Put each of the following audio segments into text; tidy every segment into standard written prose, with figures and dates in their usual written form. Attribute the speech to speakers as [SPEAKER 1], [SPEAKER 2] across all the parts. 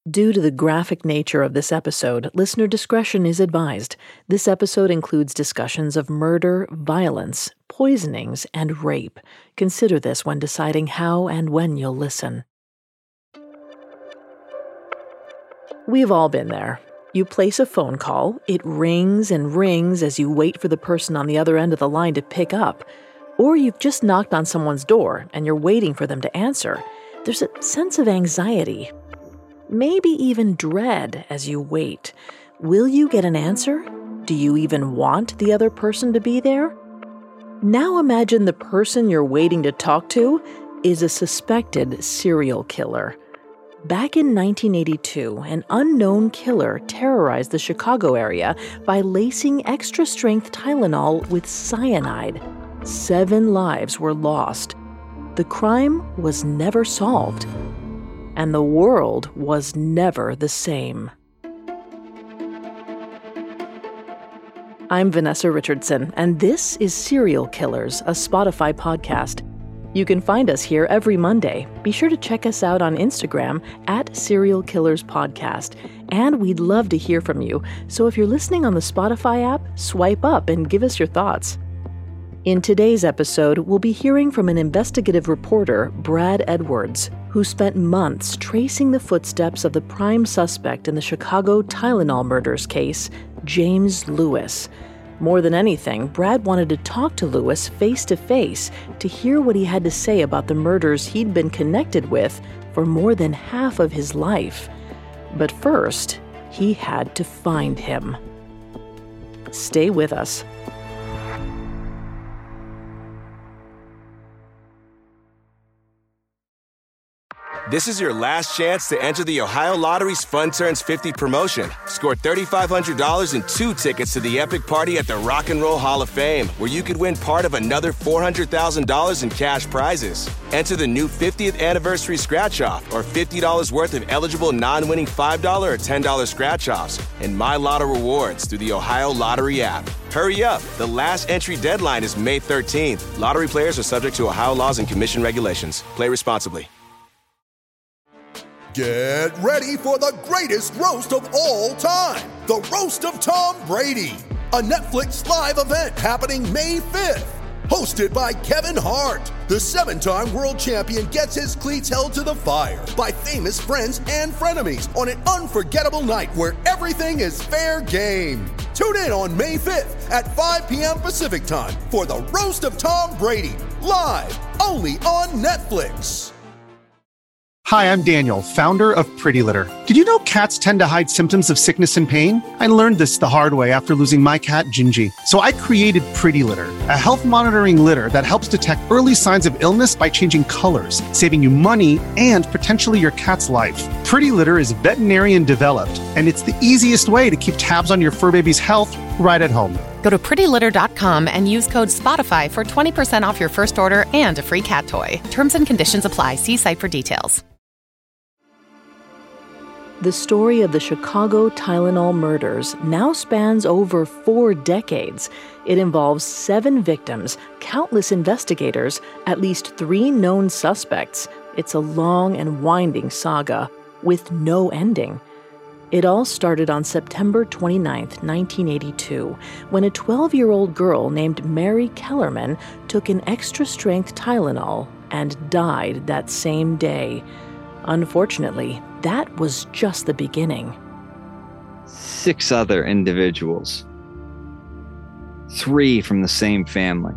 [SPEAKER 1] Due to the graphic nature of this episode, listener discretion is advised. This episode includes discussions of murder, violence, poisonings, and rape. Consider this when deciding how and when you'll listen. We've all been there. You place a phone call, it rings and rings as you wait for the person on the other end of the line to pick up. Or you've just knocked on someone's door and you're waiting for them to answer. There's a sense of anxiety. Maybe even dread as you wait. Will you get an answer? Do you even want the other person to be there? Now imagine the person you're waiting to talk to is a suspected serial killer. Back in 1982, an unknown killer terrorized the Chicago area by lacing extra-strength Tylenol with cyanide. 7 lives were lost. The crime was never solved. And the world was never the same. I'm Vanessa Richardson, and this is Serial Killers, a Spotify podcast. You can find us here every Monday. Be sure to check us out on Instagram at Serial Killers Podcast. And we'd love to hear from you. So if you're listening on the Spotify app, swipe up and give us your thoughts. In today's episode, we'll be hearing from an investigative reporter, Brad Edwards, who spent months tracing the footsteps of the prime suspect in the Chicago Tylenol murders case, James Lewis. More than anything, Brad wanted to talk to Lewis face-to-face to hear what he had to say about the murders he'd been connected with for more than half of his life. But first, he had to find him. Stay with us.
[SPEAKER 2] This is your last chance to enter the Ohio Lottery's Fun Turns 50 promotion. Score $3,500 and 2 tickets to the epic party at the Rock and Roll Hall of Fame, where you could win part of another $400,000 in cash prizes. Enter the new 50th anniversary scratch-off or $50 worth of eligible non-winning $5 or $10 scratch-offs and My Lotto rewards through the Ohio Lottery app. Hurry up. The last entry deadline is May 13th. Lottery players are subject to Ohio laws and commission regulations. Play responsibly.
[SPEAKER 3] Get ready for the greatest roast of all time, the Roast of Tom Brady, a Netflix live event happening May 5th. Hosted by Kevin Hart, the 7-time world champion gets his cleats held to the fire by famous friends and frenemies on an unforgettable night where everything is fair game. Tune in on May 5th at 5 p.m. Pacific time for the Roast of Tom Brady, live only on Netflix.
[SPEAKER 4] Hi, I'm Daniel, founder of Pretty Litter. Did you know cats tend to hide symptoms of sickness and pain? I learned this the hard way after losing my cat, Gingy. So I created Pretty Litter, a health monitoring litter that helps detect early signs of illness by changing colors, saving you money and potentially your cat's life. Pretty Litter is veterinarian developed, and it's the easiest way to keep tabs on your fur baby's health right at home.
[SPEAKER 5] Go to prettylitter.com and use code SPOTIFY for 20% off your first order and a free cat toy. Terms and conditions apply. See site for details.
[SPEAKER 1] The story of the Chicago Tylenol murders now spans over 4 decades. It involves 7 victims, countless investigators, at least 3 known suspects. It's a long and winding saga with no ending. It all started on September 29, 1982, when a 12-year-old girl named Mary Kellerman took an extra-strength Tylenol and died that same day. Unfortunately, that was just the beginning.
[SPEAKER 6] 6 other individuals, 3 from the same family.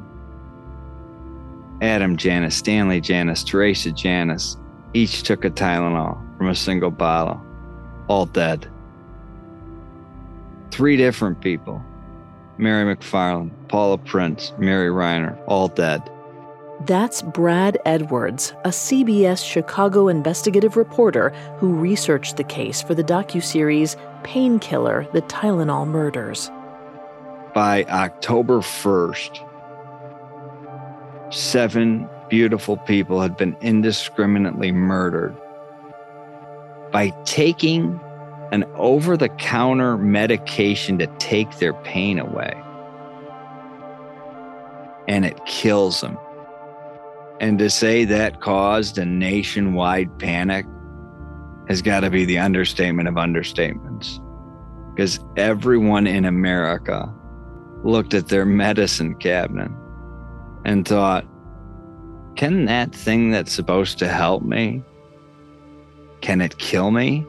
[SPEAKER 6] Adam Janus, Stanley Janus, Teresa Janus, each took a Tylenol from a single bottle, all dead. 3 different people, Mary McFarland, Paula Prince, Mary Reiner, all dead.
[SPEAKER 1] That's Brad Edwards, a CBS Chicago investigative reporter who researched the case for the docuseries Painkiller: The Tylenol Murders.
[SPEAKER 6] By October 1st, 7 beautiful people had been indiscriminately murdered by taking an over-the-counter medication to take their pain away. And it kills them. And to say that caused a nationwide panic has got to be the understatement of understatements. Because everyone in America looked at their medicine cabinet and thought, can that thing that's supposed to help me, can it kill me?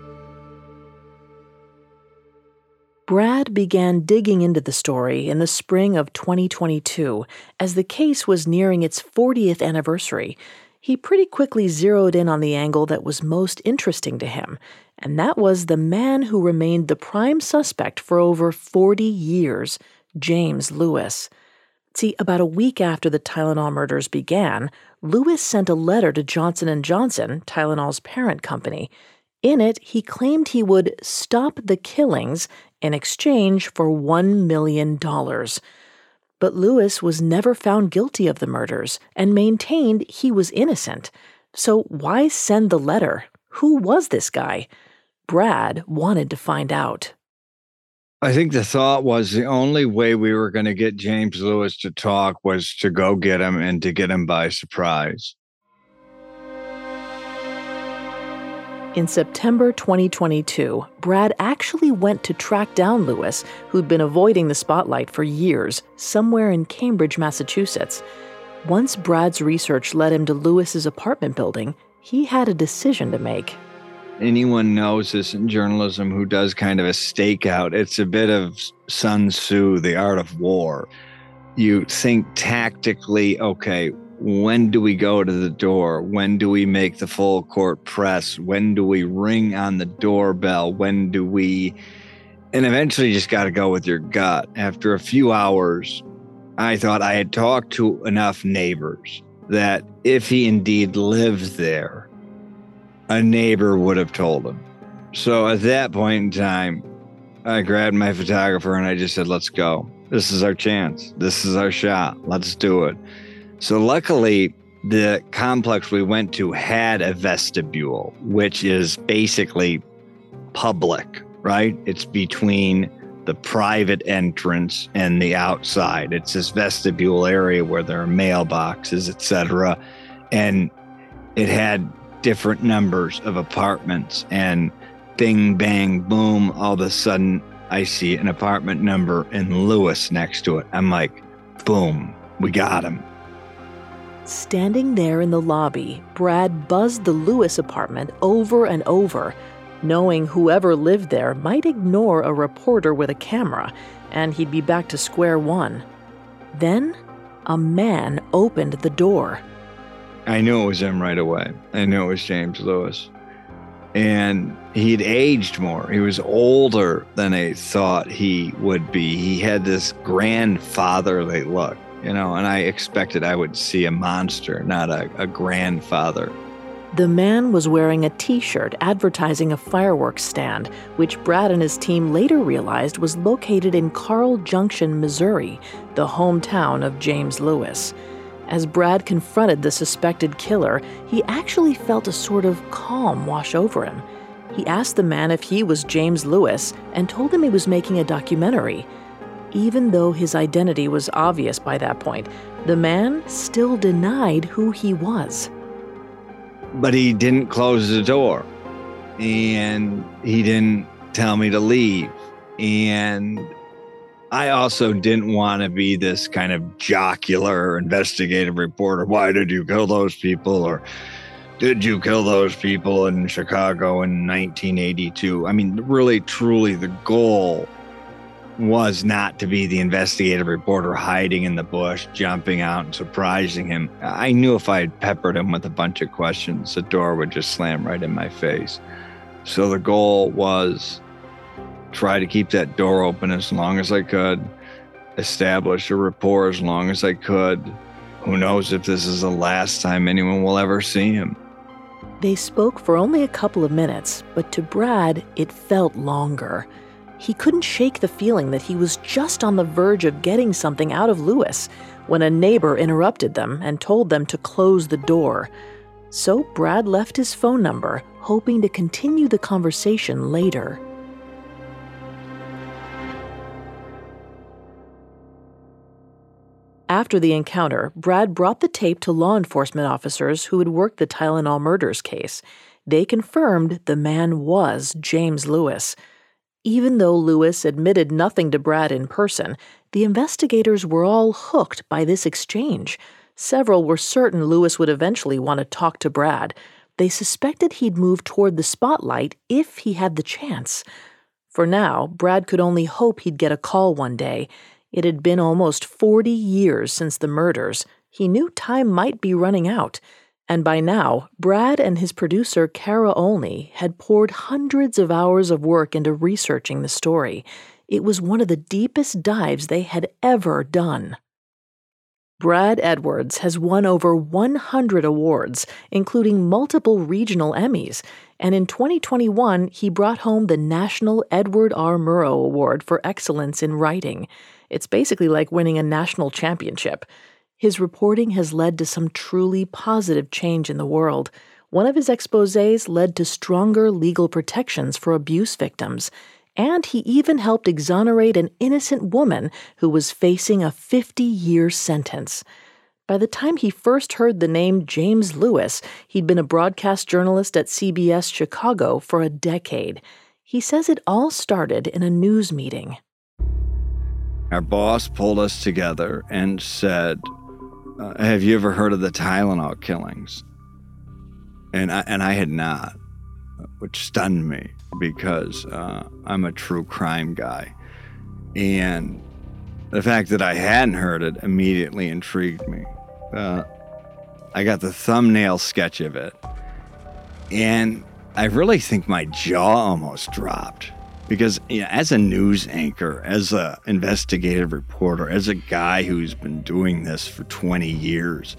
[SPEAKER 1] Brad began digging into the story in the spring of 2022 as the case was nearing its 40th anniversary. He pretty quickly zeroed in on the angle that was most interesting to him, and that was the man who remained the prime suspect for over 40 years, James Lewis. See, about a week after the Tylenol murders began, Lewis sent a letter to Johnson & Johnson, Tylenol's parent company. In it, he claimed he would stop the killings in exchange for $1 million. But Lewis was never found guilty of the murders and maintained he was innocent. So why send the letter? Who was this guy? Brad wanted to find out.
[SPEAKER 6] I think the thought was the only way we were going to get James Lewis to talk was to go get him and to get him by surprise.
[SPEAKER 1] In September 2022, Brad actually went to track down Lewis, who'd been avoiding the spotlight for years, somewhere in Cambridge, Massachusetts. Once Brad's research led him to Lewis's apartment building, he had a decision to make.
[SPEAKER 6] Anyone knows this in journalism who does kind of a stakeout. It's a bit of Sun Tzu, The Art of War. You think tactically, okay, when do we go to the door? When do we make the full court press? When do we ring on the doorbell? When do we... And eventually you just got to go with your gut. After a few hours, I thought I had talked to enough neighbors that if he indeed lives there, a neighbor would have told him. So at that point in time, I grabbed my photographer and I just said, let's go. This is our chance. This is our shot. Let's do it. So luckily, the complex we went to had a vestibule, which is basically public, right? It's between the private entrance and the outside. It's this vestibule area where there are mailboxes, etc. And it had different numbers of apartments, and bing, bang, boom, all of a sudden I see an apartment number and Lewis next to it. I'm like, boom, we got him.
[SPEAKER 1] Standing there in the lobby, Brad buzzed the Lewis apartment over and over, knowing whoever lived there might ignore a reporter with a camera, and he'd be back to square one. Then, a man opened the door.
[SPEAKER 6] I knew it was him right away. I knew it was James Lewis. And he'd aged more. He was older than I thought he would be. He had this grandfatherly look, and I expected I would see a monster, not a grandfather.
[SPEAKER 1] The man was wearing a T-shirt advertising a fireworks stand, which Brad and his team later realized was located in Carl Junction, Missouri, the hometown of James Lewis. As Brad confronted the suspected killer, he actually felt a sort of calm wash over him. He asked the man if he was James Lewis and told him he was making a documentary. Even though his identity was obvious by that point, the man still denied who he was.
[SPEAKER 6] But he didn't close the door, and he didn't tell me to leave. And I also didn't want to be this kind of jocular investigative reporter. Why did you kill those people? Or did you kill those people in Chicago in 1982? I mean, really, truly, the goal was not to be the investigative reporter hiding in the bush, jumping out and surprising him. I knew if I had peppered him with a bunch of questions, the door would just slam right in my face. So the goal was try to keep that door open as long as I could, establish a rapport as long as I could. Who knows if this is the last time anyone will ever see him.
[SPEAKER 1] They spoke for only a couple of minutes, but to Brad, it felt longer. He couldn't shake the feeling that he was just on the verge of getting something out of Lewis when a neighbor interrupted them and told them to close the door. So Brad left his phone number, hoping to continue the conversation later. After the encounter, Brad brought the tape to law enforcement officers who had worked the Tylenol murders case. they confirmed the man was James Lewis. Even though Lewis admitted nothing to Brad in person, the investigators were all hooked by this exchange. Several were certain Lewis would eventually want to talk to Brad. They suspected he'd move toward the spotlight if he had the chance. For now, Brad could only hope he'd get a call one day. It had been almost 40 years since the murders. He knew time might be running out. And by now, Brad and his producer, Kara Olney, had poured hundreds of hours of work into researching the story. It was one of the deepest dives they had ever done. Brad Edwards has won over 100 awards, including multiple regional Emmys, and in 2021, he brought home the National Edward R. Murrow Award for Excellence in Writing. It's basically like winning a national championship. His reporting has led to some truly positive change in the world. One of his exposés led to stronger legal protections for abuse victims, and he even helped exonerate an innocent woman who was facing a 50-year sentence. By the time he first heard the name James Lewis, he'd been a broadcast journalist at CBS Chicago for a decade. He says it all started in a news meeting.
[SPEAKER 6] Our boss pulled us together and said, have you ever heard of the Tylenol killings? And I had not, which stunned me because I'm a true crime guy. And the fact that I hadn't heard it immediately intrigued me. I got the thumbnail sketch of it, and I really think my jaw almost dropped. Because as a news anchor, as an investigative reporter, as a guy who's been doing this for 20 years,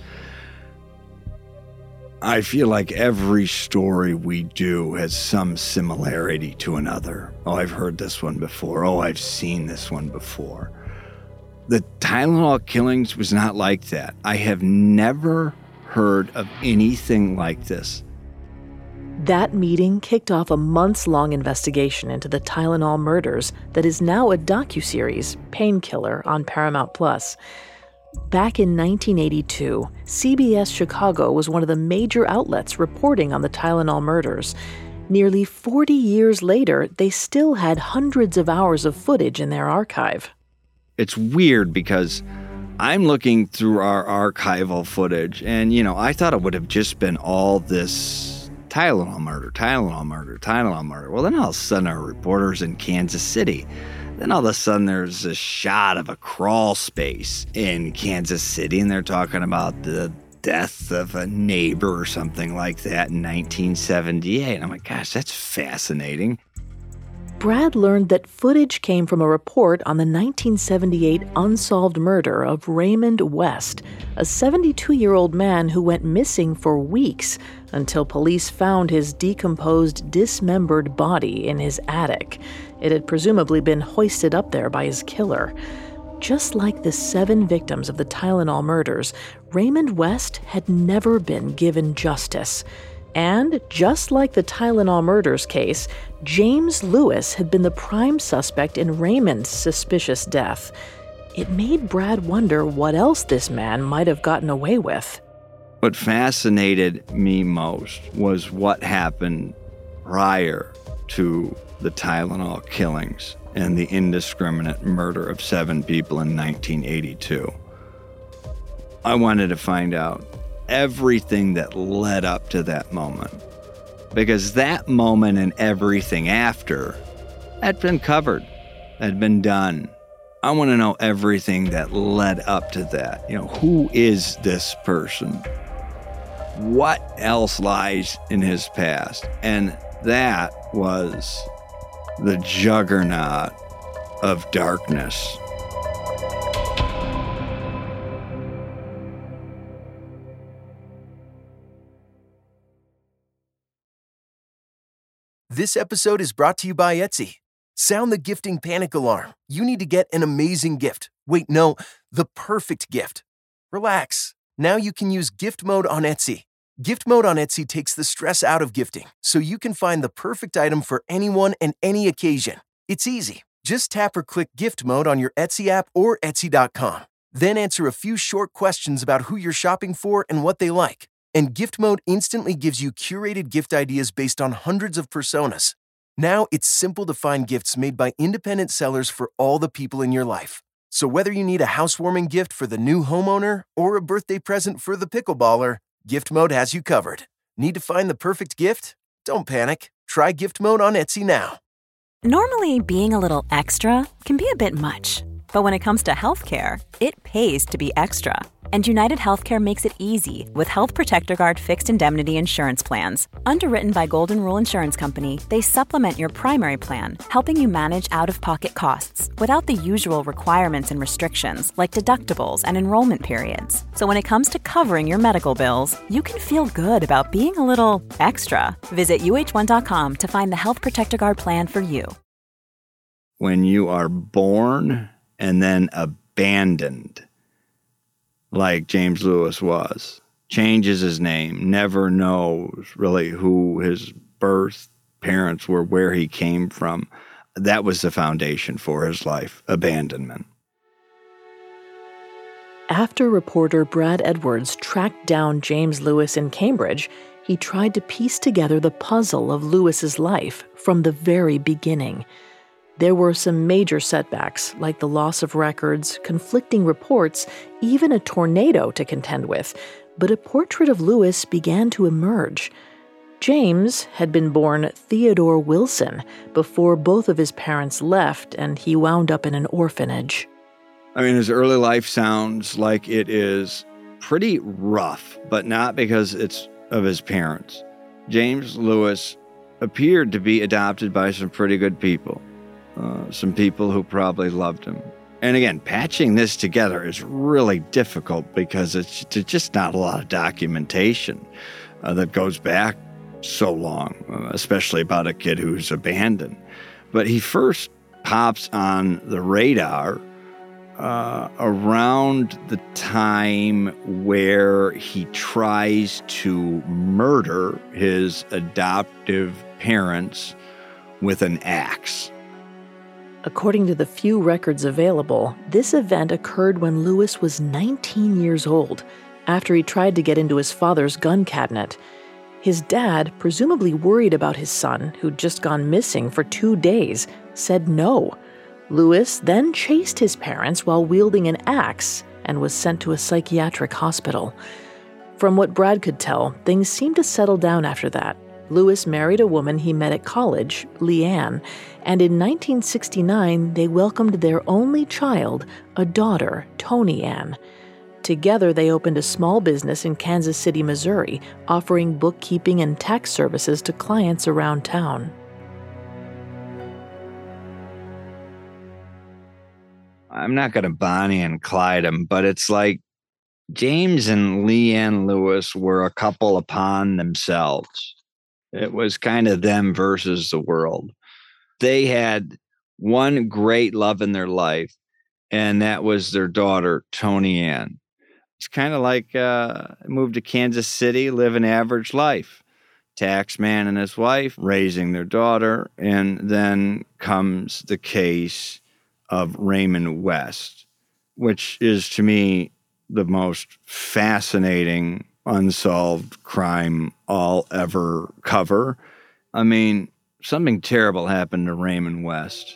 [SPEAKER 6] I feel like every story we do has some similarity to another. Oh, I've heard this one before. Oh, I've seen this one before. The Tylenol killings was not like that. I have never heard of anything like this.
[SPEAKER 1] That meeting kicked off a months-long investigation into the Tylenol murders that is now a docuseries, Painkiller, on Paramount+. Back in 1982, CBS Chicago was one of the major outlets reporting on the Tylenol murders. Nearly 40 years later, they still had hundreds of hours of footage in their archive.
[SPEAKER 6] It's weird because I'm looking through our archival footage, and, I thought it would have just been all this Tylenol murder. Well, then all of a sudden our reporter's in Kansas City. Then all of a sudden there's a shot of a crawl space in Kansas City, and they're talking about the death of a neighbor or something like that in 1978. And I'm like, gosh, that's fascinating.
[SPEAKER 1] Brad learned that footage came from a report on the 1978 unsolved murder of Raymond West, a 72-year-old man who went missing for weeks until police found his decomposed, dismembered body in his attic. It had presumably been hoisted up there by his killer. Just like the 7 victims of the Tylenol murders, Raymond West had never been given justice. And just like the Tylenol murders case, James Lewis had been the prime suspect in Raymond's suspicious death. It made Brad wonder what else this man might have gotten away with.
[SPEAKER 6] What fascinated me most was what happened prior to the Tylenol killings and the indiscriminate murder of 7 people in 1982. I wanted to find out everything that led up to that moment. Because that moment and everything after had been covered, had been done. I want to know everything that led up to that. Who is this person? What else lies in his past? And that was the juggernaut of darkness.
[SPEAKER 7] This episode is brought to you by Etsy. Sound the gifting panic alarm. You need to get an amazing gift. Wait, no, the perfect gift. Relax. Now you can use gift mode on Etsy. Gift mode on Etsy takes the stress out of gifting, so you can find the perfect item for anyone and any occasion. It's easy. Just tap or click gift mode on your Etsy app or Etsy.com. Then answer a few short questions about who you're shopping for and what they like. And Gift Mode instantly gives you curated gift ideas based on hundreds of personas. Now it's simple to find gifts made by independent sellers for all the people in your life. So whether you need a housewarming gift for the new homeowner or a birthday present for the pickleballer, Gift Mode has you covered. Need to find the perfect gift? Don't panic. Try Gift Mode on Etsy now.
[SPEAKER 8] Normally, being a little extra can be a bit much. But when it comes to healthcare, it pays to be extra. And United Healthcare makes it easy with Health Protector Guard fixed indemnity insurance plans. Underwritten by Golden Rule Insurance Company, they supplement your primary plan, helping you manage out-of-pocket costs without the usual requirements and restrictions like deductibles and enrollment periods. So when it comes to covering your medical bills, you can feel good about being a little extra. Visit uh1.com to find the Health Protector Guard plan for you.
[SPEAKER 6] When you are born and then abandoned, like James Lewis was, changes his name, never knows really who his birth parents were, where he came from. That was the foundation for his life, abandonment.
[SPEAKER 1] After reporter Brad Edwards tracked down James Lewis in Cambridge, he tried to piece together the puzzle of Lewis's life from the very beginning. There were some major setbacks, like the loss of records, conflicting reports, even a tornado to contend with, but a portrait of Lewis began to emerge. James had been born Theodore Wilson before both of his parents left, and he wound up in an orphanage.
[SPEAKER 6] I mean, his early life sounds like it is pretty rough, but not because it's of his parents. James Lewis appeared to be adopted by some pretty good people. Some people who probably loved him. And again, patching this together is really difficult because there's just not a lot of documentation that goes back so long, especially about a kid who's abandoned. But he first pops on the radar around the time where he tries to murder his adoptive parents with an axe.
[SPEAKER 1] According to the few records available, this event occurred when Lewis was 19 years old, after he tried to get into his father's gun cabinet. His dad, presumably worried about his son, who'd just gone missing for 2 days, said no. Lewis then chased his parents while wielding an axe and was sent to a psychiatric hospital. From what Brad could tell, things seemed to settle down after that. Lewis married a woman he met at college, Leanne, and in 1969 they welcomed their only child, a daughter, Tony Ann. Together they opened a small business in Kansas City, Missouri, offering bookkeeping and tax services to clients around town.
[SPEAKER 6] I'm not going to Bonnie and Clyde him, but it's like James and Leanne Lewis were a couple upon themselves. It was kind of them versus the world. They had one great love in their life, and that was their daughter, Tony Ann. It's kind of like moved to Kansas City, live an average life. Tax man and his wife raising their daughter, and then comes the case of Raymond West, which is to me the most fascinating unsolved crime I'll ever cover. I mean, something terrible happened to Raymond West.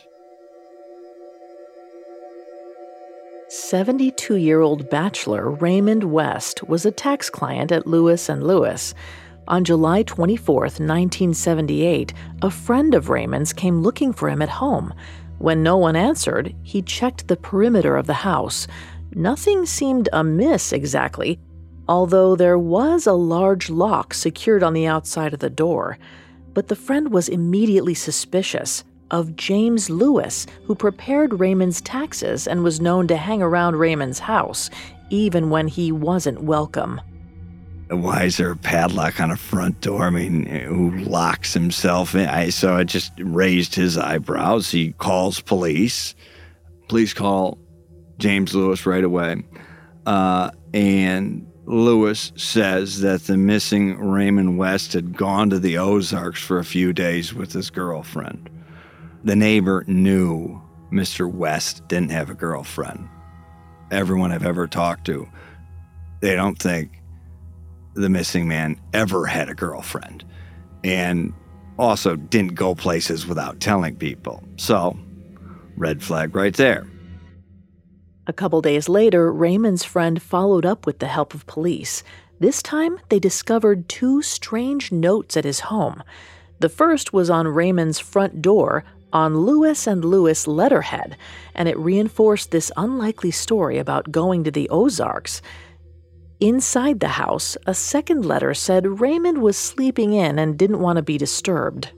[SPEAKER 1] 72-year-old bachelor Raymond West was a tax client at Lewis & Lewis. On July 24, 1978, a friend of Raymond's came looking for him at home. When no one answered, he checked the perimeter of the house. Nothing seemed amiss exactly, although there was a large lock secured on the outside of the door. But the friend was immediately suspicious of James Lewis, who prepared Raymond's taxes and was known to hang around Raymond's house, even when he wasn't welcome.
[SPEAKER 6] Why is there a padlock on a front door? I mean, who locks himself in? So I just raised his eyebrows. He calls police. Please call James Lewis right away. And Lewis says that the missing Raymond West had gone to the Ozarks for a few days with his girlfriend. The neighbor knew Mr. West didn't have a girlfriend. Everyone I've ever talked to, they don't think the missing man ever had a girlfriend, and also didn't go places without telling people. So, red flag right there.
[SPEAKER 1] A couple days later, Raymond's friend followed up with the help of police. This time, they discovered 2 strange notes at his home. The first was on Raymond's front door on Lewis and Lewis letterhead, and it reinforced this unlikely story about going to the Ozarks. Inside the house, a second letter said Raymond was sleeping in and didn't want to be disturbed.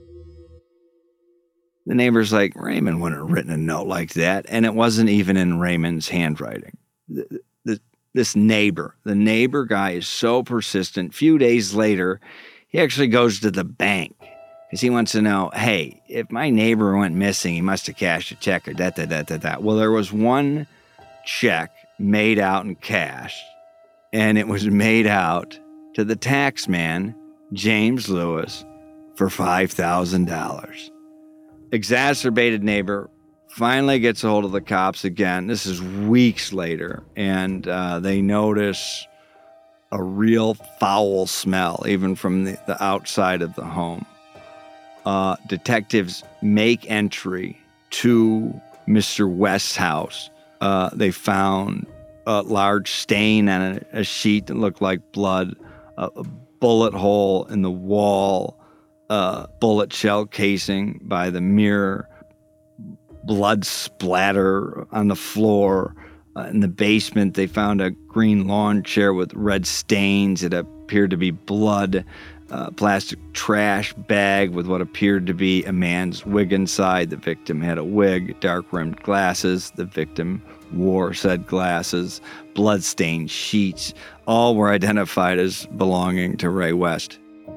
[SPEAKER 6] The neighbor's like, Raymond wouldn't have written a note like that, and it wasn't even in Raymond's handwriting. This neighbor, the neighbor guy is so persistent. A few days later, he actually goes to the bank because he wants to know, hey, if my neighbor went missing, he must have cashed a check or that. Well, there was one check made out in cash, and it was made out to the tax man, James Lewis, for $5,000. Exacerbated neighbor finally gets a hold of the cops again. This is weeks later, and they notice a real foul smell, even from the outside of the home. Detectives make entry to Mr. West's house. They found a large stain on a sheet that looked like blood, a bullet hole in the wall, bullet shell casing by the mirror, blood splatter on the floor. In the basement, they found a green lawn chair with red stains. It appeared to be blood. Plastic trash bag with what appeared to be a man's wig inside. The victim had a wig, dark-rimmed glasses. The victim wore said glasses. Blood-stained sheets. All were identified as belonging to Ray West.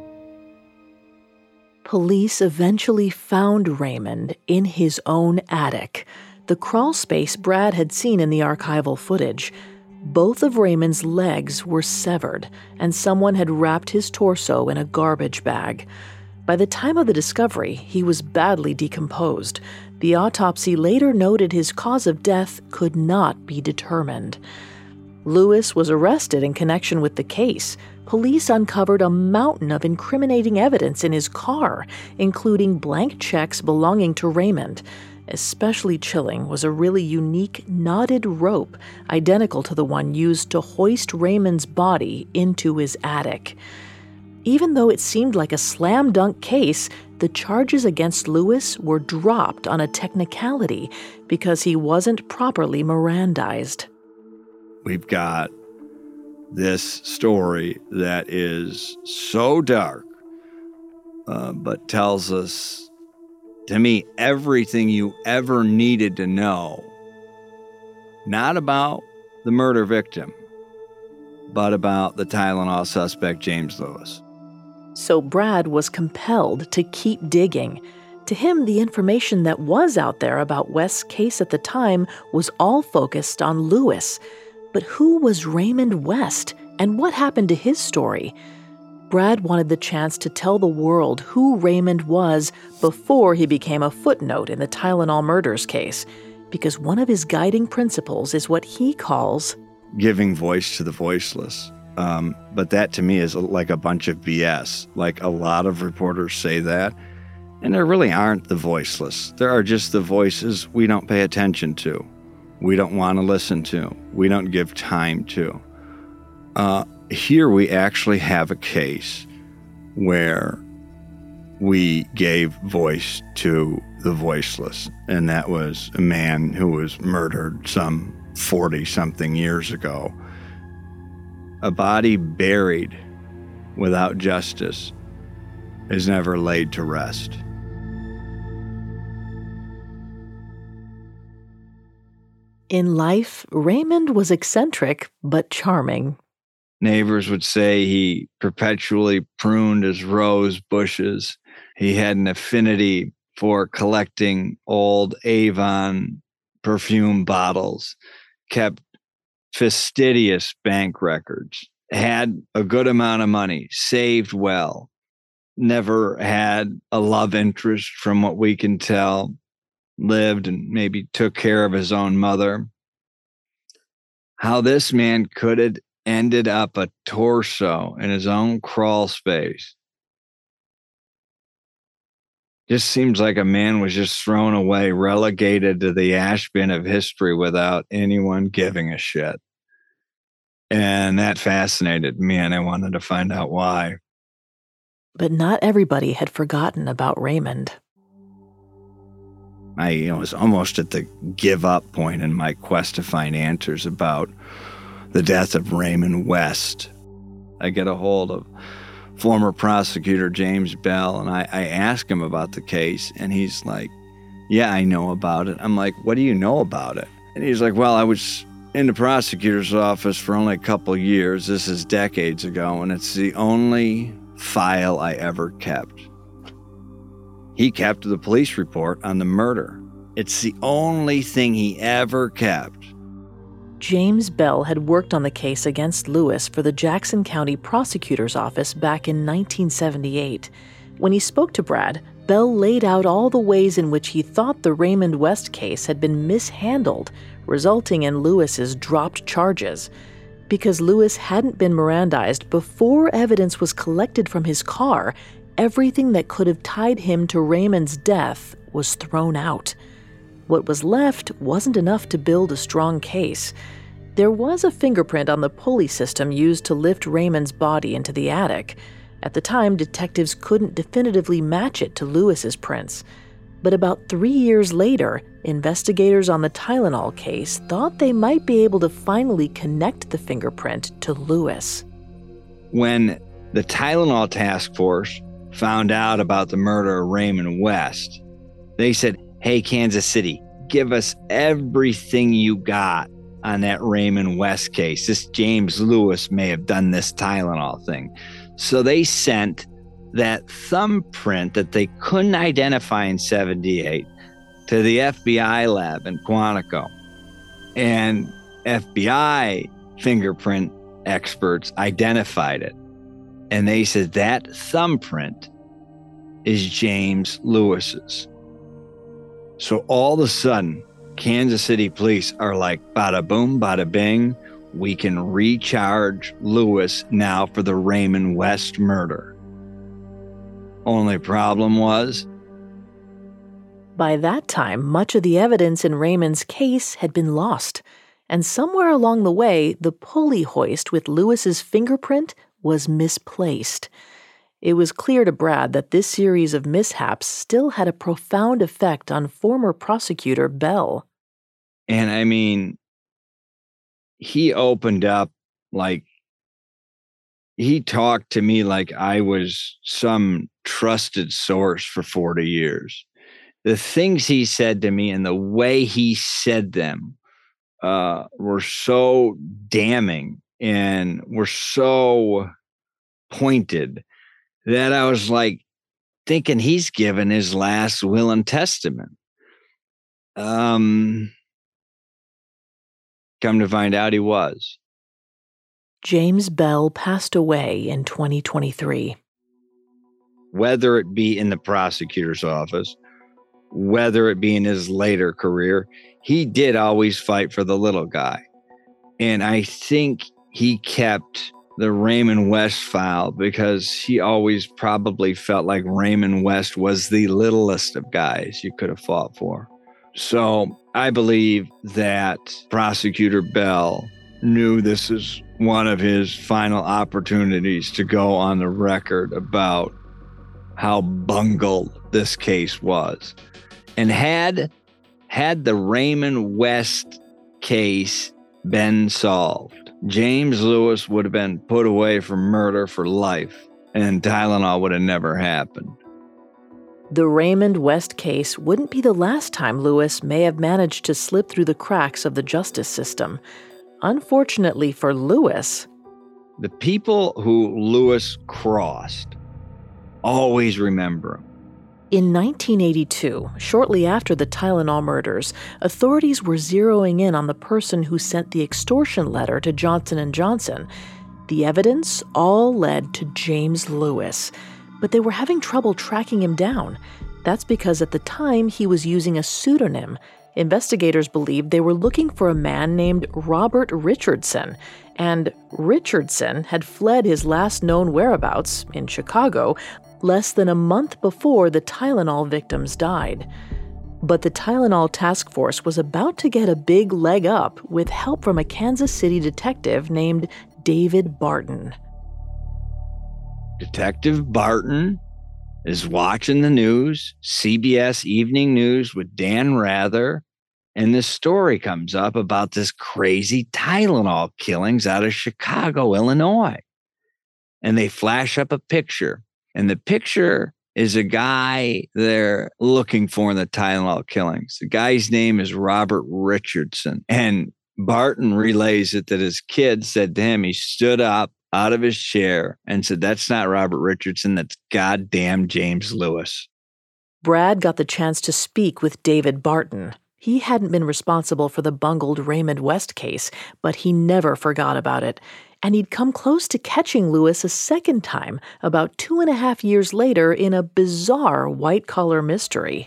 [SPEAKER 1] Police eventually found Raymond in his own attic, the crawl space Brad had seen in the archival footage. Both of Raymond's legs were severed, and someone had wrapped his torso in a garbage bag. By the time of the discovery, he was badly decomposed. The autopsy later noted his cause of death could not be determined. Lewis was arrested in connection with the case. Police uncovered a mountain of incriminating evidence in his car, including blank checks belonging to Raymond. Especially chilling was a really unique knotted rope, identical to the one used to hoist Raymond's body into his attic. Even though it seemed like a slam-dunk case, the charges against Lewis were dropped on a technicality because he wasn't properly Mirandized.
[SPEAKER 6] We've got this story that is so dark, but tells us, to me, everything you ever needed to know, not about the murder victim, but about the Tylenol suspect, James Lewis.
[SPEAKER 1] So Brad was compelled to keep digging. To him, the information that was out there about West's case at the time was all focused on Lewis. But who was Raymond West, and what happened to his story? Brad wanted the chance to tell the world who Raymond was before he became a footnote in the Tylenol murders case, because one of his guiding principles is what he calls
[SPEAKER 6] giving voice to the voiceless. But that to me is like a bunch of BS. Like a lot of reporters say that, and there really aren't the voiceless. There are just the voices we don't pay attention to, we don't want to listen to, we don't give time to. Here we actually have a case where we gave voice to the voiceless, and that was a man who was murdered some 40-something years ago. A body buried without justice is never laid to rest.
[SPEAKER 1] In life, Raymond was eccentric but charming.
[SPEAKER 6] Neighbors would say he perpetually pruned his rose bushes. He had an affinity for collecting old Avon perfume bottles, kept fastidious bank records, had a good amount of money, saved well, never had a love interest from what we can tell, lived and maybe took care of his own mother. How this man could ended up a torso in his own crawl space. Just seems like a man was just thrown away, relegated to the ash bin of history without anyone giving a shit. And that fascinated me, and I wanted to find out why.
[SPEAKER 1] But not everybody had forgotten about Raymond.
[SPEAKER 6] I was almost at the give up point in my quest to find answers about the death of Raymond West. I get a hold of former prosecutor James Bell, and I ask him about the case, and he's like, yeah, I know about it. I'm like, what do you know about it? And he's like, well, I was in the prosecutor's office for only a couple years. This is decades ago, and it's the only file I ever kept. He kept the police report on the murder. It's the only thing he ever kept.
[SPEAKER 1] James Bell had worked on the case against Lewis for the Jackson County Prosecutor's Office back in 1978. When he spoke to Brad, Bell laid out all the ways in which he thought the Raymond West case had been mishandled, resulting in Lewis's dropped charges. Because Lewis hadn't been Mirandized before evidence was collected from his car, everything that could have tied him to Raymond's death was thrown out. What was left wasn't enough to build a strong case. There was a fingerprint on the pulley system used to lift Raymond's body into the attic. At the time, detectives couldn't definitively match it to Lewis's prints. But about 3 years later, investigators on the Tylenol case thought they might be able to finally connect the fingerprint to Lewis.
[SPEAKER 6] When the Tylenol task force found out about the murder of Raymond West, they said, hey, Kansas City, give us everything you got on that Raymond West case. This James Lewis may have done this Tylenol thing. So they sent that thumbprint that they couldn't identify in 78 to the FBI lab in Quantico. And FBI fingerprint experts identified it. And they said that thumbprint is James Lewis's. So all of a sudden, Kansas City police are like, bada boom, bada bing, we can recharge Lewis now for the Raymond West murder. Only problem was,
[SPEAKER 1] by that time, much of the evidence in Raymond's case had been lost, and somewhere along the way, the pulley hoist with Lewis's fingerprint was misplaced. It was clear to Brad that this series of mishaps still had a profound effect on former prosecutor Bell.
[SPEAKER 6] And I mean, he opened up like, he talked to me like I was some trusted source for 40 years. The things he said to me and the way he said them were so damning and were so pointed that I was like thinking he's given his last will and testament. Come to find out he was.
[SPEAKER 1] James Bell passed away in 2023.
[SPEAKER 6] Whether it be in the prosecutor's office, whether it be in his later career, he did always fight for the little guy. And I think he kept the Raymond West file because he always probably felt like Raymond West was the littlest of guys you could have fought for. So I believe that Prosecutor Bell knew this is one of his final opportunities to go on the record about how bungled this case was. And had the Raymond West case been solved, James Lewis would have been put away for murder for life, and Tylenol would have never happened.
[SPEAKER 1] The Raymond West case wouldn't be the last time Lewis may have managed to slip through the cracks of the justice system. Unfortunately for Lewis,
[SPEAKER 6] the people who Lewis crossed always remember him.
[SPEAKER 1] In 1982, shortly after the Tylenol murders, authorities were zeroing in on the person who sent the extortion letter to Johnson & Johnson. The evidence all led to James Lewis, but they were having trouble tracking him down. That's because at the time he was using a pseudonym, Investigators believed they were looking for a man named Robert Richardson, and Richardson had fled his last known whereabouts, in Chicago, less than a month before the Tylenol victims died. But the Tylenol task force was about to get a big leg up with help from a Kansas City detective named David Barton.
[SPEAKER 6] Detective Barton is watching the news, CBS Evening News with Dan Rather, and this story comes up about this crazy Tylenol killings out of Chicago, Illinois. And they flash up a picture, and the picture is a guy they're looking for in the Tylenol killings. The guy's name is Robert Richardson, and Barton relays it that his kid said to him, he stood up out of his chair and said, "That's not Robert Richardson, that's goddamn James Lewis."
[SPEAKER 1] Brad got the chance to speak with David Barton. He hadn't been responsible for the bungled Raymond West case, but he never forgot about it. And he'd come close to catching Lewis a second time, about 2.5 years later, in a bizarre white-collar mystery.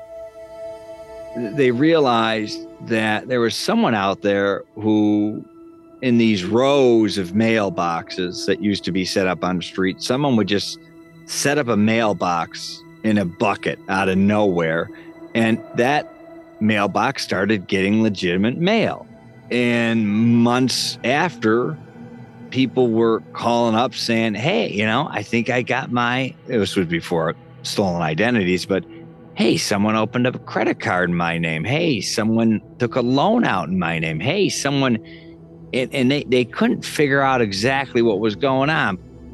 [SPEAKER 6] They realized that there was someone out there who, in these rows of mailboxes that used to be set up on the street, someone would just set up a mailbox in a bucket out of nowhere, and that mailbox started getting legitimate mail. And months after, people were calling up saying, "Hey, I think I got this was before stolen identities, but hey, someone opened up a credit card in my name. Hey, someone took a loan out in my name. Hey, someone..." And they couldn't figure out exactly what was going on.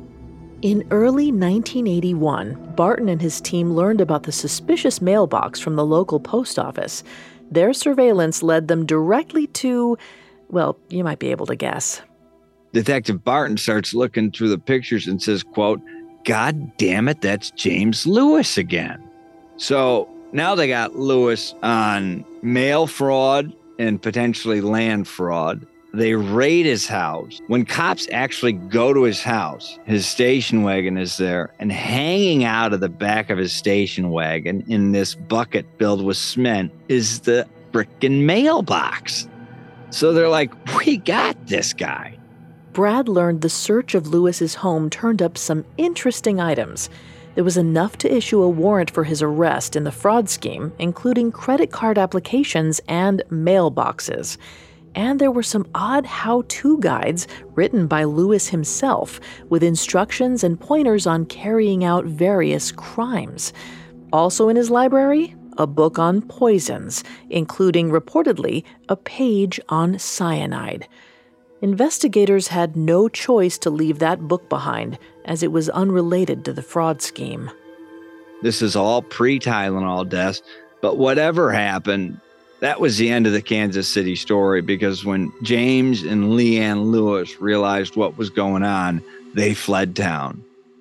[SPEAKER 1] In early 1981, Barton and his team learned about the suspicious mailbox from the local post office. Their surveillance led them directly to, well, you might be able to guess.
[SPEAKER 6] Detective Barton starts looking through the pictures and says, quote, "God damn it, that's James Lewis again." So now they got Lewis on mail fraud and potentially land fraud. They raid his house. When cops actually go to his house, his station wagon is there, and hanging out of the back of his station wagon in this bucket filled with cement is the frickin' mailbox. So they're like, "We got this guy."
[SPEAKER 1] Brad learned the search of Lewis's home turned up some interesting items. There was enough to issue a warrant for his arrest in the fraud scheme, including credit card applications and mailboxes. And there were some odd how-to guides written by Lewis himself, with instructions and pointers on carrying out various crimes. Also in his library, a book on poisons, including, reportedly, a page on cyanide. Investigators had no choice to leave that book behind, as it was unrelated to the fraud scheme.
[SPEAKER 6] This is all pre-Tylenol deaths, but whatever happened, that was the end of the Kansas City story, because when James and Leanne Lewis realized what was going on, they fled town.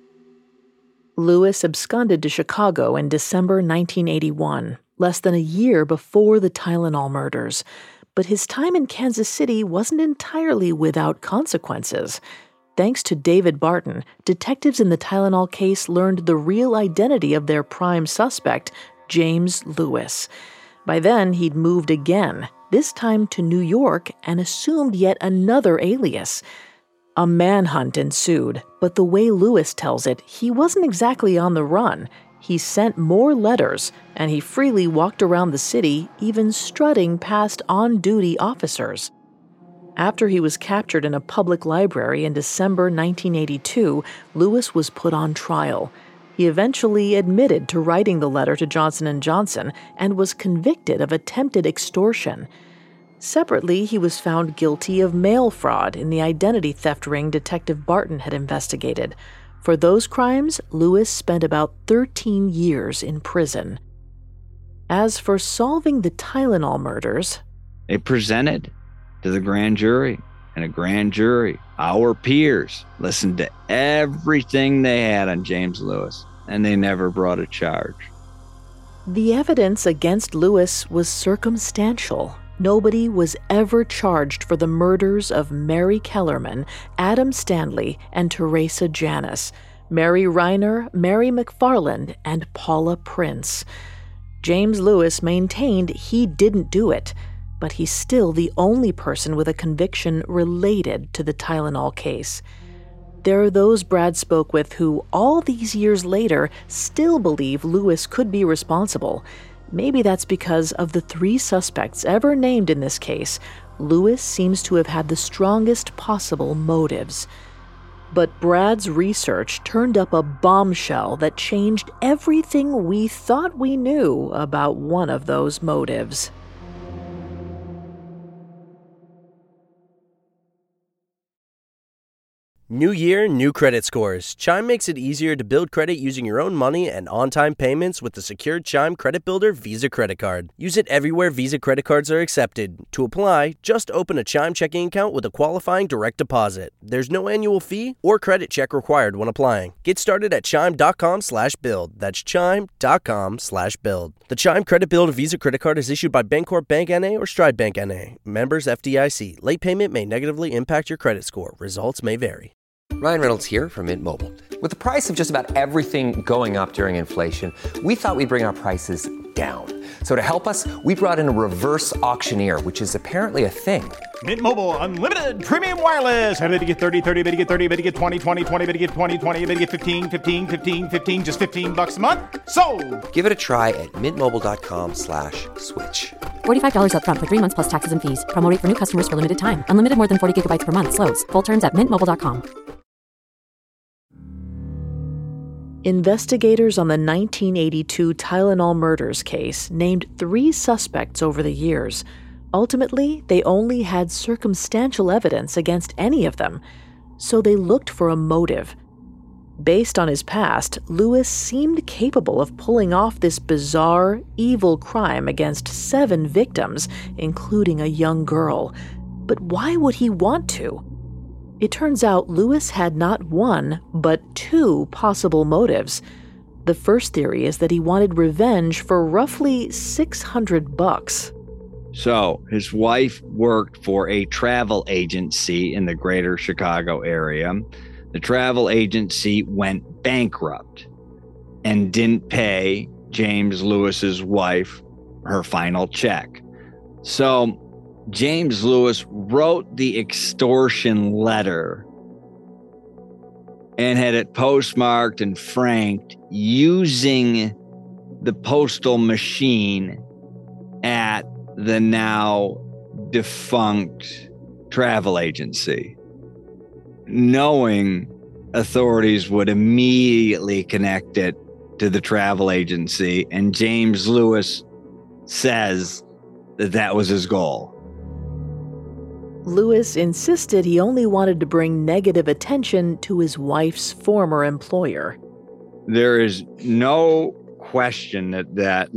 [SPEAKER 1] Lewis absconded to Chicago in December 1981, less than a year before the Tylenol murders. But his time in Kansas City wasn't entirely without consequences. Thanks to David Barton, detectives in the Tylenol case learned the real identity of their prime suspect, James Lewis. By then, he'd moved again, this time to New York, and assumed yet another alias. A manhunt ensued, but the way Lewis tells it, he wasn't exactly on the run. He sent more letters, and he freely walked around the city, even strutting past on-duty officers. After he was captured in a public library in December 1982, Lewis was put on trial. He eventually admitted to writing the letter to Johnson & Johnson and was convicted of attempted extortion. Separately, he was found guilty of mail fraud in the identity theft ring Detective Barton had investigated. For those crimes, Lewis spent about 13 years in prison. As for solving the Tylenol murders,
[SPEAKER 6] they presented to the grand jury, and a grand jury, our peers, listened to everything they had on James Lewis, and they never brought a charge.
[SPEAKER 1] The evidence against Lewis was circumstantial. Nobody was ever charged for the murders of Mary Kellerman, Adam Stanley, and Teresa Janus, Mary Reiner, Mary McFarland, and Paula Prince. James Lewis maintained he didn't do it, but he's still the only person with a conviction related to the Tylenol case. There are those Brad spoke with who, all these years later, still believe Lewis could be responsible. Maybe that's because of the 3 suspects ever named in this case, Lewis seems to have had the strongest possible motives. But Brad's research turned up a bombshell that changed everything we thought we knew about one of those motives.
[SPEAKER 9] New year, new credit scores. Chime makes it easier to build credit using your own money and on-time payments with the secured Chime Credit Builder Visa Credit Card. Use it everywhere Visa credit cards are accepted. To apply, just open a Chime checking account with a qualifying direct deposit. There's no annual fee or credit check required when applying. Get started at chime.com/build. That's chime.com/build. The Chime Credit Builder Visa Credit Card is issued by Bancorp Bank N.A. or Stride Bank N.A. Members FDIC. Late payment may negatively impact your credit score. Results may vary.
[SPEAKER 10] Ryan Reynolds here from Mint Mobile. With the price of just about everything going up during inflation, we thought we'd bring our prices down. So to help us, we brought in a reverse auctioneer, which is apparently a thing.
[SPEAKER 11] Mint Mobile Unlimited Premium Wireless. How to get 30, 30, bit to get 30, bit to get 20, 20, 20, bit to get 20, 20, bit to get 15, 15, 15, 15, just $15 a month? Sold! Give it a try at mintmobile.com/switch.
[SPEAKER 12] $45 up front for 3 months plus taxes and fees. Promo rate for new customers for limited time. Unlimited more than 40 gigabytes per month. Slows full terms at mintmobile.com.
[SPEAKER 1] Investigators on the 1982 Tylenol murders case named 3 suspects over the years. Ultimately, they only had circumstantial evidence against any of them, so they looked for a motive. Based on his past, Lewis seemed capable of pulling off this bizarre, evil crime against 7 victims, including a young girl. But why would he want to? It turns out Lewis had not 1, but 2 possible motives. The first theory is that he wanted revenge for roughly $600.
[SPEAKER 6] So his wife worked for a travel agency in the greater Chicago area. The travel agency went bankrupt and didn't pay James Lewis's wife her final check. So James Lewis wrote the extortion letter and had it postmarked and franked using the postal machine at the now defunct travel agency, knowing authorities would immediately connect it to the travel agency. And James Lewis says that that was his goal.
[SPEAKER 1] Lewis insisted he only wanted to bring negative attention to his wife's former employer.
[SPEAKER 6] There is no question that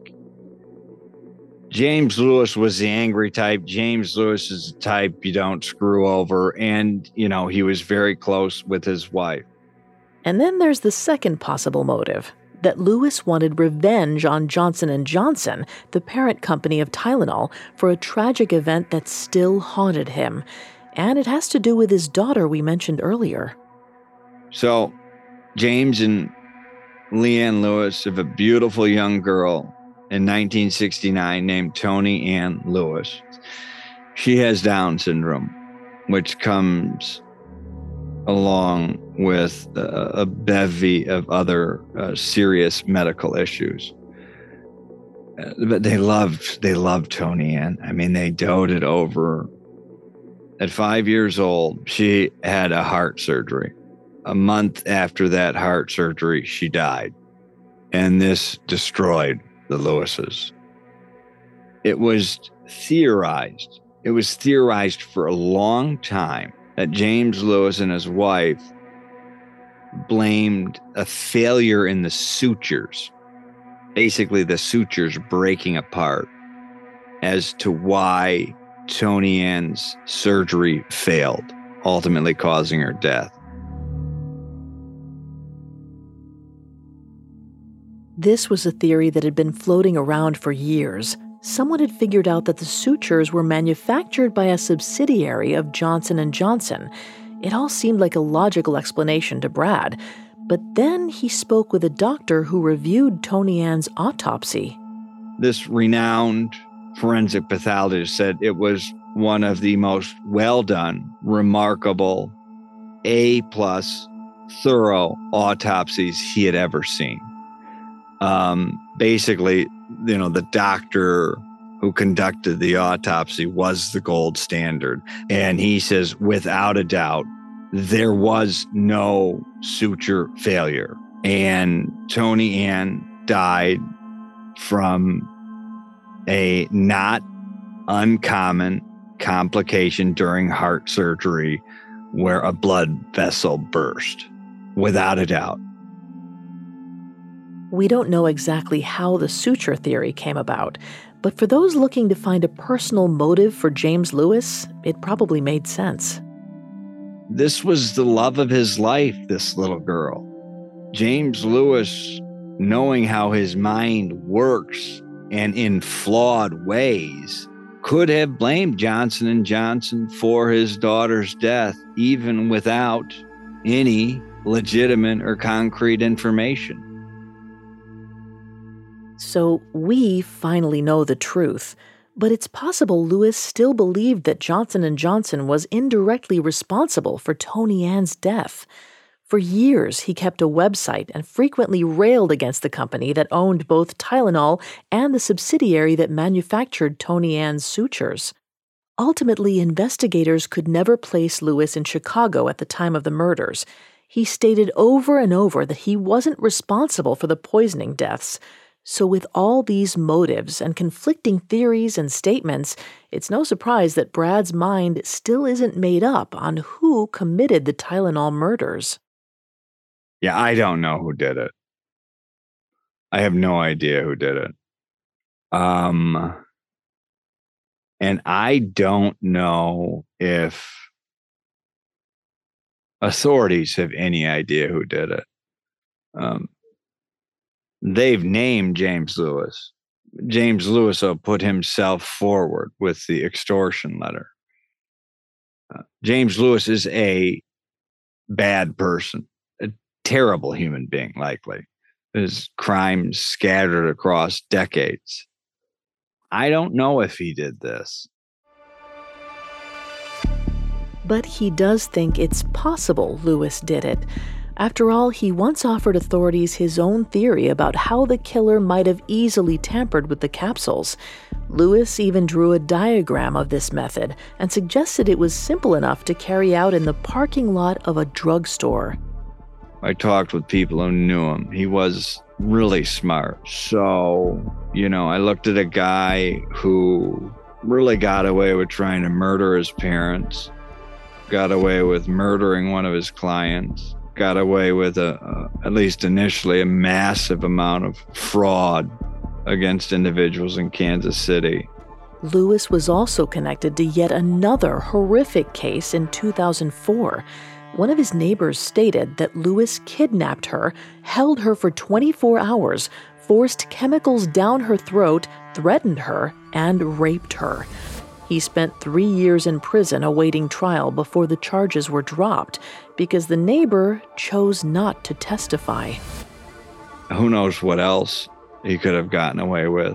[SPEAKER 6] James Lewis was the angry type. James Lewis is the type you don't screw over. And, he was very close with his wife.
[SPEAKER 1] And then there's the second possible motive, that Lewis wanted revenge on Johnson & Johnson, the parent company of Tylenol, for a tragic event that still haunted him. And it has to do with his daughter we mentioned earlier.
[SPEAKER 6] So, James and Leanne Lewis have a beautiful young girl in 1969 named Toni Ann Lewis. She has Down syndrome, which comes along with a bevy of other serious medical issues. But they loved Toni Ann. I mean, they doted over her. At 5 years old, she had a heart surgery. A month after that heart surgery, she died. And this destroyed the Lewises. It was theorized for a long time that James Lewis and his wife blamed a failure in the sutures, basically the sutures breaking apart, as to why Toni Ann's surgery failed, ultimately causing her death.
[SPEAKER 1] This was a theory that had been floating around for years. Someone had figured out that the sutures were manufactured by a subsidiary of Johnson & Johnson. It all seemed like a logical explanation to Brad. But then he spoke with a doctor who reviewed Toni Ann's autopsy.
[SPEAKER 6] This renowned forensic pathologist said it was one of the most well done, remarkable, A+ thorough autopsies he had ever seen. Basically, the doctor who conducted the autopsy was the gold standard. And he says, without a doubt, there was no suture failure. And Tony Ann died from a not uncommon complication during heart surgery where a blood vessel burst, without a doubt.
[SPEAKER 1] We don't know exactly how the suture theory came about, but for those looking to find a personal motive for James Lewis, it probably made sense.
[SPEAKER 6] This was the love of his life, this little girl. James Lewis, knowing how his mind works and in flawed ways, could have blamed Johnson & Johnson for his daughter's death, even without any legitimate or concrete information.
[SPEAKER 1] So we finally know the truth, but it's possible Lewis still believed that Johnson & Johnson was indirectly responsible for Tony Ann's death. For years, he kept a website and frequently railed against the company that owned both Tylenol and the subsidiary that manufactured Tony Ann's sutures. Ultimately, investigators could never place Lewis in Chicago at the time of the murders. He stated over and over that he wasn't responsible for the poisoning deaths. So with all these motives and conflicting theories and statements, it's no surprise that Brad's mind still isn't made up on who committed the Tylenol murders.
[SPEAKER 6] Yeah, I don't know who did it. I have no idea who did it. And I don't know if authorities have any idea who did it. They've named James Lewis. James Lewis will put himself forward with the extortion letter. James Lewis is a bad person, a terrible human being, likely. His crimes scattered across decades. I don't know if he did this.
[SPEAKER 1] But he does think it's possible Lewis did it. After all, he once offered authorities his own theory about how the killer might have easily tampered with the capsules. Lewis even drew a diagram of this method and suggested it was simple enough to carry out in the parking lot of a drugstore.
[SPEAKER 6] I talked with people who knew him. He was really smart. So, I looked at a guy who really got away with trying to murder his parents, got away with murdering one of his clients, got away with, at least initially, a massive amount of fraud against individuals in Kansas City.
[SPEAKER 1] Lewis was also connected to yet another horrific case in 2004. One of his neighbors stated that Lewis kidnapped her, held her for 24 hours, forced chemicals down her throat, threatened her, and raped her. He spent 3 years in prison awaiting trial before the charges were dropped because the neighbor chose not to testify.
[SPEAKER 6] Who knows what else he could have gotten away with.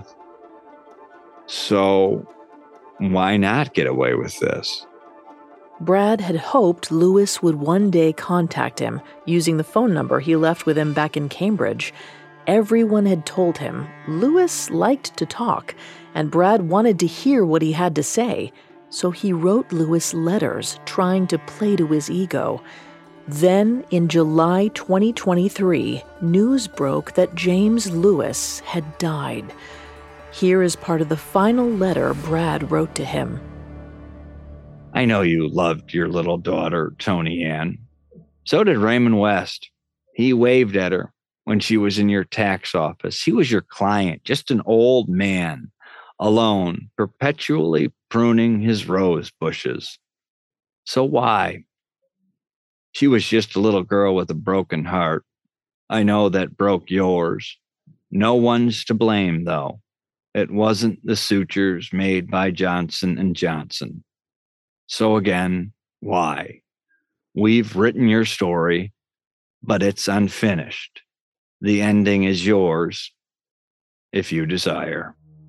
[SPEAKER 6] So why not get away with this?
[SPEAKER 1] Brad had hoped Lewis would one day contact him using the phone number he left with him back in Cambridge. Everyone had told him Lewis liked to talk, and Brad wanted to hear what he had to say, so he wrote Lewis letters trying to play to his ego. Then, in July 2023, news broke that James Lewis had died. Here is part of the final letter Brad wrote to him.
[SPEAKER 6] I know you loved your little daughter, Tony Ann. So did Raymond West. He waved at her when she was in your tax office. He was your client, just an old man, alone, perpetually pruning his rose bushes. So why? She was just a little girl with a broken heart. I know that broke yours. No one's to blame, though. It wasn't the sutures made by Johnson & Johnson. So again, why? We've written your story, but it's unfinished. The ending is yours, if you desire.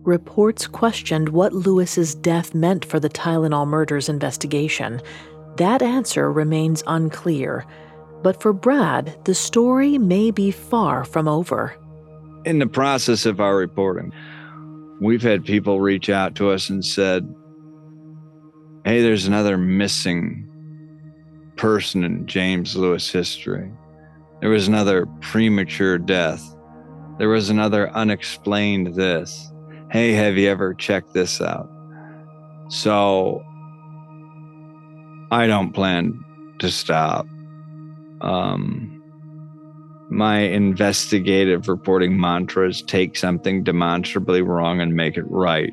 [SPEAKER 1] reports questioned what Lewis's death meant for the Tylenol murders investigation. That answer remains unclear. But for Brad, the story may be far from over.
[SPEAKER 6] In the process of our reporting, we've had people reach out to us and said, hey, there's another missing person in James Lewis history. There was another premature death. There was another unexplained this. Hey, have you ever checked this out? So I don't plan to stop. My investigative reporting mantra is take something demonstrably wrong and make it right.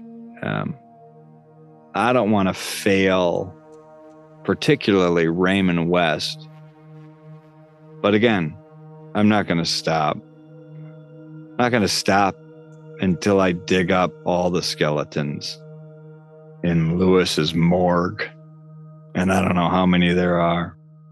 [SPEAKER 6] I don't want to fail, particularly Raymond West. But again, I'm not going to stop. I'm not going to stop until I dig up all the skeletons in Lewis's morgue. And I don't know how many there are.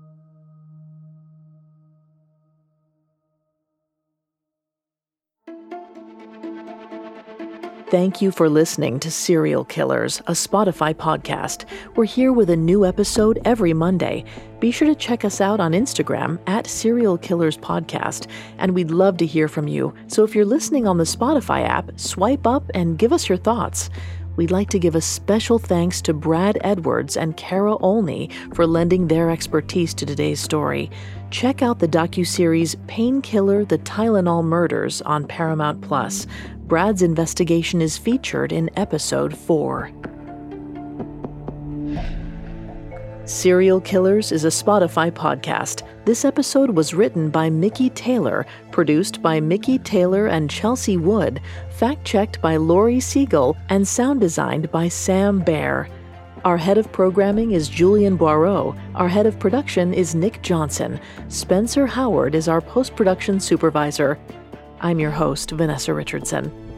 [SPEAKER 1] Thank you for listening to Serial Killers, a Spotify podcast. We're here with a new episode every Monday. Be sure to check us out on Instagram at Serial Killers Podcast, and we'd love to hear from you. So if you're listening on the Spotify app, swipe up and give us your thoughts. We'd like to give a special thanks to Brad Edwards and Kara Olney for lending their expertise to today's story. Check out the docuseries Painkiller: The Tylenol Murders on Paramount+. Brad's investigation is featured in episode 4. Serial Killers is a Spotify podcast. This episode was written by Mickey Taylor, produced by Mickey Taylor and Chelsea Wood, fact-checked by Lori Siegel, and sound designed by Sam Baer. Our head of programming is Julian Boireau. Our head of production is Nick Johnson. Spencer Howard is our post-production supervisor. I'm your host, Vanessa Richardson.